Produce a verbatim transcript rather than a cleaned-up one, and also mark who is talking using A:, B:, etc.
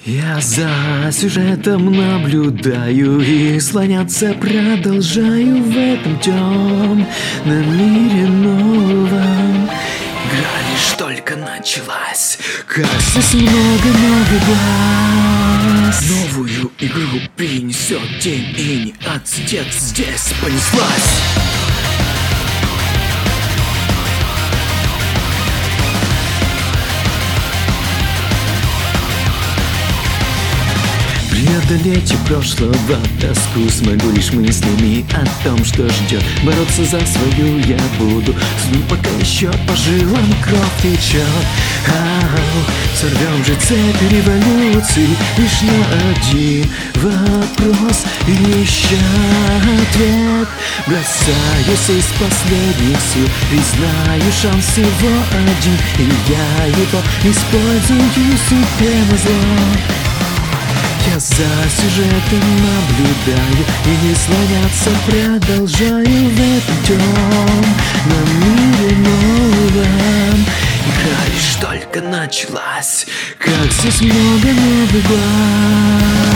A: Я за сюжетом наблюдаю и слоняться продолжаю в этом темном мире новом. Игра лишь только началась, как здесь много-много глаз. Новую игру принесет день, и не отсидеть здесь понеслась. Преодолеть прошлого тоску смогу лишь мыслями о том, что ждет. Бороться за свою я буду, судьбу пока еще по жилам кровь течет. Ау, сорвем же цепь революции лишь на один вопрос, ища ответ. Бросаюсь из последних сил, ведь знаю, шанс всего один, и я его использую себе на зло. Я за сюжетом наблюдаю и не слоняться продолжаю в этом темном мире новом. Игра лишь только началась, как здесь много новых глаз.